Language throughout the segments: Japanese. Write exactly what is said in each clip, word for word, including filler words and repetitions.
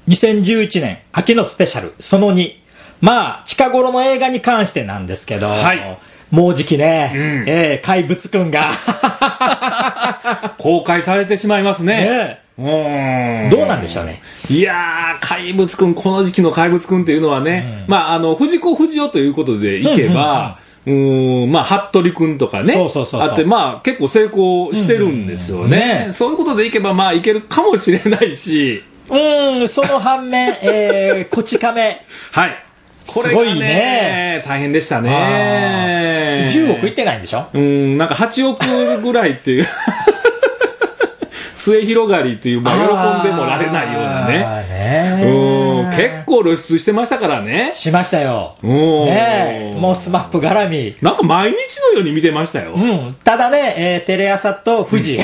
にせんじゅういちねん秋のスペシャルそのに。まあ近頃の映画に関してなんですけど、はい、もうじきね、うん、えー、怪物くんが公開されてしまいますね。 ね、うん、どうなんでしょうね。 いやー、怪物くん、この時期の怪物くんっていうのはね、うん、まああの藤子不二雄ということでいけば、うんうんうん、うーんまあ服部くんとかね、 そうそうそうそう、 あってまあ結構成功してるんですよね。うんうんね、そういうことでいけばまあいけるかもしれないし、 うん、その反面、えー、こち亀。 はい。これがね、すごいね、大変でしたね。 じゅうおくいってないんでしょ？ うん、なんかはちおくぐらいっていう。末広がりっていう、まあ、喜んでもられないようなね。ね、うん、結構露出してましたからね。 しましたよ。ね、もうスマップ絡み。 なんか毎日のように見てましたよ。 うん、ただね、えー、テレ朝と富士。うん、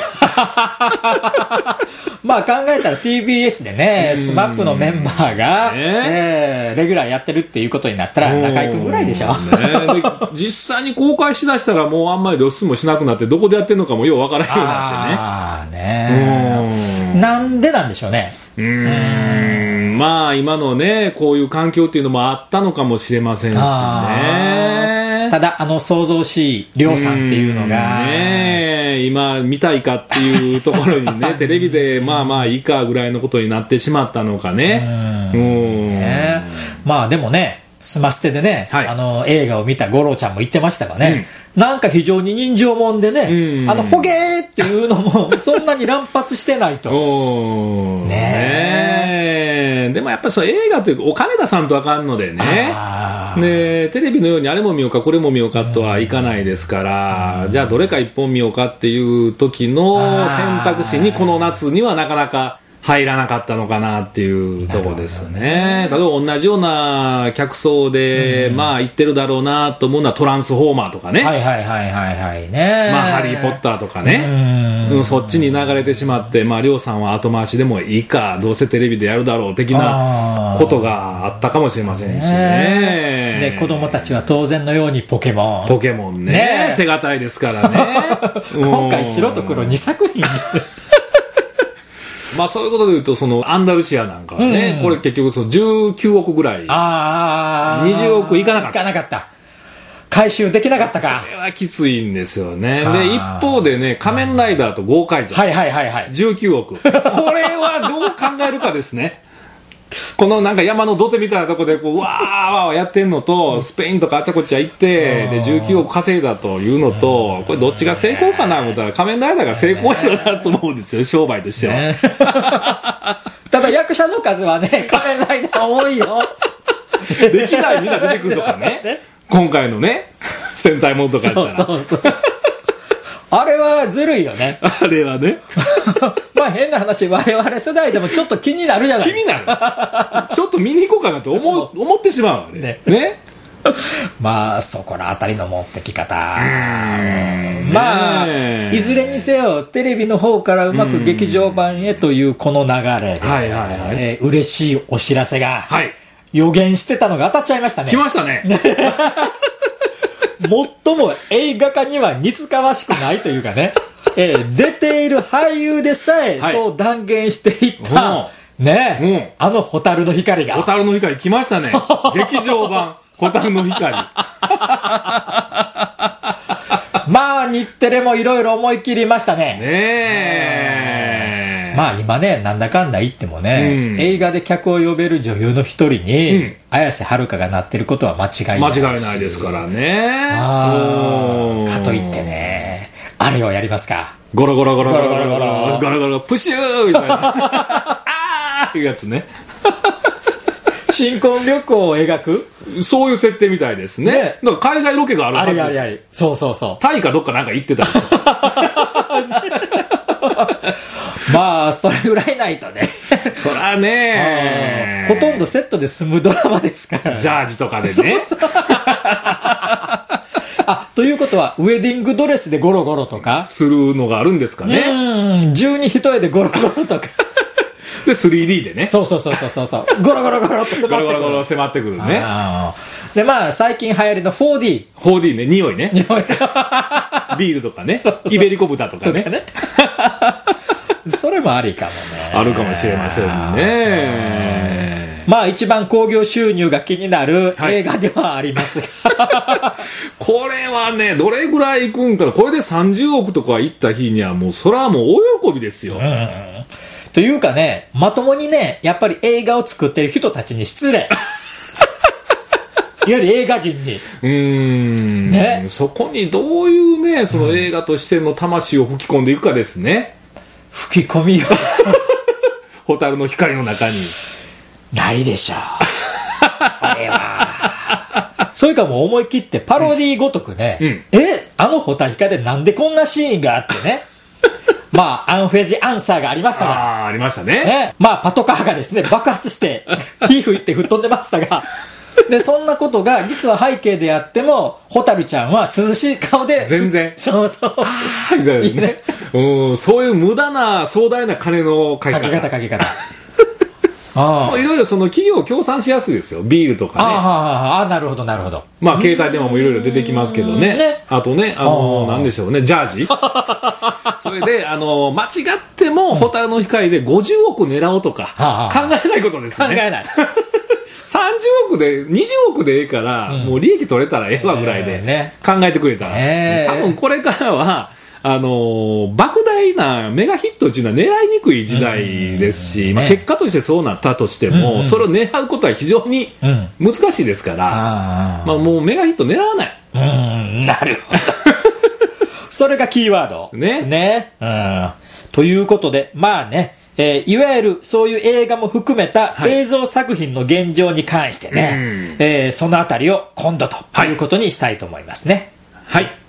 まあ考えたら ティービーエス でね、スマップのメンバーが、ねえー、レギュラーやってるっていうことになったら中居君ぐらいでしょ。ね、 で実際に公開しだしたらもうあんまり露出もしなくなってどこでやってるのかもようわからんようになってね。 ああね。なんでなんでしょうね。 うーん、まあ今のねこういう環境っていうのもあったのかもしれませんしね。 ただあの騒々しい亮さんっていうのがね、今見たいかっていうところにねテレビでまあまあいいかぐらいのことになってしまったのかね。 うん、ね、まあでもねスマステでね、はい、あの映画を見た五郎ちゃんも言ってましたがね、うん、なんか非常に人情もんでね、うん、あのホゲーっていうのもそんなに乱発してないと。 ねえ、でもやっぱりそう映画というかお金出さんとあかんのでね、でテレビのようにあれも見ようかこれも見ようかとはいかないですから、うん、じゃあどれか一本見ようかっていう時の選択肢にこの夏にはなかなか入らなかったのかなっていうところですね。例えば同じような客層で、うん、まあ言ってるだろうなと思うのはトランスフォーマーとかね。 はいはいはいはいはいね。 まあハリーポッターとかね。うん、そっちに流れてしまって、まありょうさんは後回しでもいいか、どうせテレビでやるだろう的なことがあったかもしれませんしね。 で子供たちは当然のようにポケモン。 ポケモンね。ね手堅いですからね。 今回白と黒にさく品。 まあそういうことで言うとそのアンダルシアなんかはね、うん、これ結局そのじゅうきゅうおくぐらい、あにじゅうおくいかなかった。 いかなかった。回収できなかったか。 これはきついんですよね。で一方でね仮面ライダーとゴーカイジャー、 はいはいはいはい、 じゅうきゅうおく。これはどう考えるかですね。このなんか山の土手みたいなとこでこうわーわーやってんのとスペインとかあちゃこちゃ行ってでじゅうきゅうおく稼いだというのとこれどっちが成功かなと思ったら仮面ライダーが成功やなと思うんですよ商売としては、ね、 ただ役者の数はね仮面ライダー多いよ。 できないみんな出てくるとかね今回のね戦隊ものとかやったらそうそうそうあれはずるいよね。 あれはね。 まあ変な話、我々世代でもちょっと気になるじゃないですか。 気になる。ちょっと見に行こうかなと思う思ってしまうわね。ね。ねまあそこらあたりの持ってき方。まあいずれにせよテレビの方からうまく劇場版へというこの流れで、はいはいはいえー、嬉しいお知らせが、はい、予言してたのが当たっちゃいましたね。 来ましたね。 最も映画化には似つかわしくないというかね、えー、出ている俳優でさえそう断言していった、はい、ねえ、うん、あの蛍の光が蛍の光来ましたね。劇場版蛍の光。 まあ日テレもいろいろ思い切りましたね。 ねえ。 まあ今ねなんだかんだ言ってもね、うん、映画で客を呼べる女優の一人に、うん、綾瀬はるかがなってることは間違いないし間違いないですからね。 あかといってねあれをやりますか。 ゴロゴロゴロゴロゴロゴロゴロゴロプシューみたいなあーいうやつね。 新婚旅行を描くそういう設定みたいですね。ねだから海外ロケがあるはずです。あれあれあれそうそうそうタイかどっかなんか行ってたでしょ。 まあそれぐらいないとね。 そらねほとんどセットで済むドラマですから、ね、 ジャージとかでね。そうそうあということはウェディングドレスでゴロゴロとかするのがあるんですかね。 うん十二一重でゴロゴロとかで スリーディー でねそうそうそうそうそうゴロゴロゴロって迫ってくるゴロゴロゴロ迫ってくるね。 でまあ最近流行りの フォーディーフォーディー ね匂いね匂いビールとかねそうそうイベリコ豚とか ね, とかねそれもありかもね。 あるかもしれませんね。 まあ一番興行収入が気になる映画ではありますが、 はい、これはねどれぐらいいくんかな。これでさんじゅうおくとかいった日にはもうそれはもう大喜びですよ、うん、 というかね、まともにねやっぱり映画を作ってる人たちに失礼いわゆる映画人にうーん、ね、そこにどういうねその映画としての魂を吹き込んでいくかですね、 うん、吹き込みよ蛍の光の中にないでしょうあれはそれかもう思い切ってパロディーごとくね、うん、えあの蛍光でなんでこんなシーンがあってねまあアンフェジアンサーがありましたが、 あありましたね、 ね、まあパトカーがですね爆発して火吹いて吹っ飛んでましたがでそんなことが実は背景であっても蛍ちゃんは涼しい顔で全然そうそうみたいなね、いいね、うん、そういう無駄な壮大な金のかけ方かけ方かけ方いろいろその企業を協賛しやすいですよ。ビールとかね。 ああなるほどなるほど。 まあ携帯電話もいろいろ出てきますけどね。ねあとねあのなんでしょうねジャージそれであの間違っても蛍の光でごじゅうおく狙おうとか考えないことですね。 考えないさんじゅうおくでにじゅうおくでええから、うん、もう利益取れたらええわぐらいで考えてくれたら、えー、多分これからはあのー、莫大なメガヒットっていうのは狙いにくい時代ですし、うんうんうんね、まあ、結果としてそうなったとしても、うんうん、それを狙うことは非常に難しいですから、うん、まあ、もうメガヒット狙わない。 うん、なるほどそれがキーワードね。 ね、うん、ということでまあね、えー、いわゆるそういう映画も含めた映像作品の現状に関してね、はい、えー、そのあたりを今度ということにしたいと思いますね。 はい、はい。